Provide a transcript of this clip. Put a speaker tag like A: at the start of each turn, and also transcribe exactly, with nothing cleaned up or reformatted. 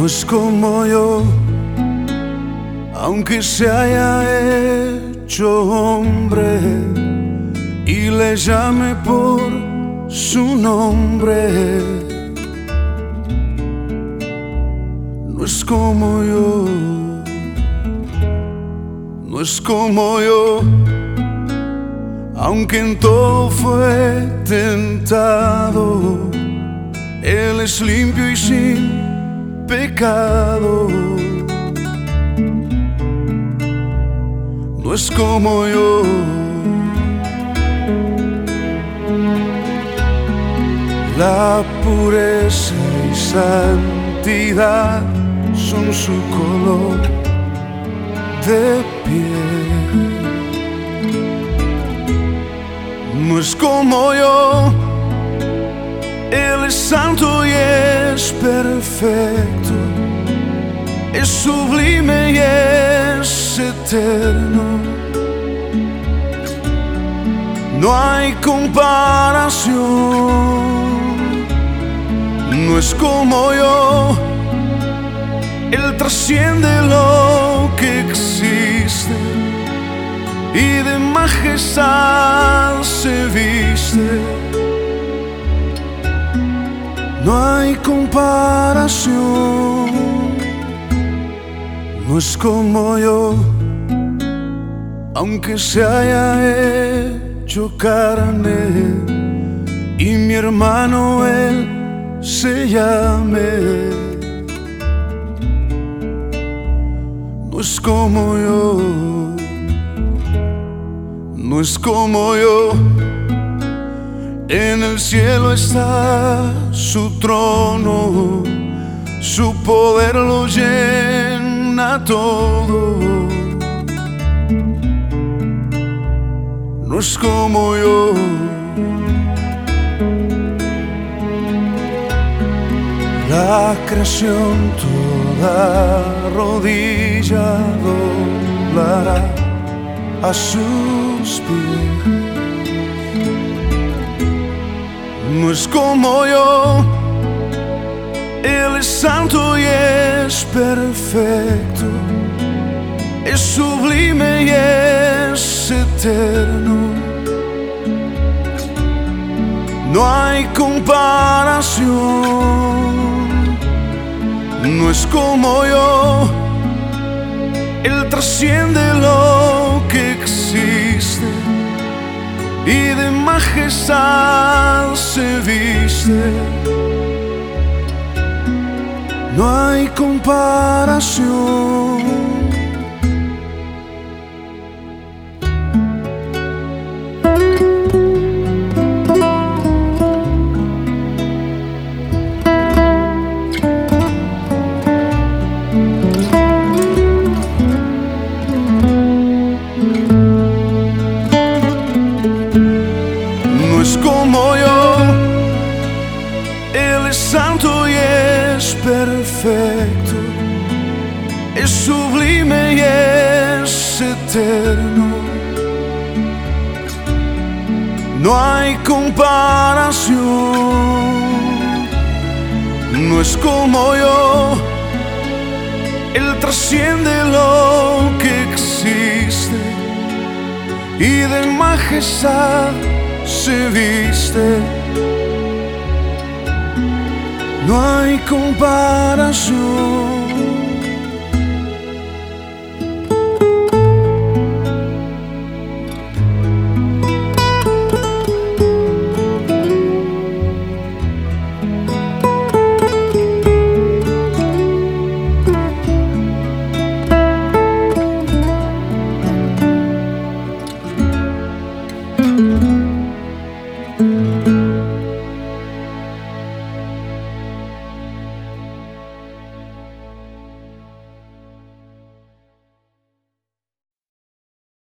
A: es como yo, aunque se haya hecho hombre y le llame por su nombre. No es como yo, no es como yo, aunque en todo fue tentado. Él es limpio y sin pecado. No es como yo, la pureza y santidad son su color de piel. No es como yo, Él es santo y es perfecto, es sublime y es eterno. No hay comparación. No es como yo, Él trasciende lo que existe y de majestad se viste. No hay comparación. No es como yo, aunque se haya hecho carne y mi hermano él se llame. No es como yo, no es como yo. En el cielo está su trono, su poder lo llena todo. No es como yo, la creación toda rodilla doblará a sus pies. No es como yo, Él es santo y es perfecto, es sublime y es eterno. No hay comparación. No es como yo, Él trasciende lo que existe y de majestad se viste. No hay comparación. No es como yo, Él es santo y es perfecto, es sublime y es eterno. No hay comparación. No es como yo, Él trasciende lo que existe y de majestad se viste. No hay comparación.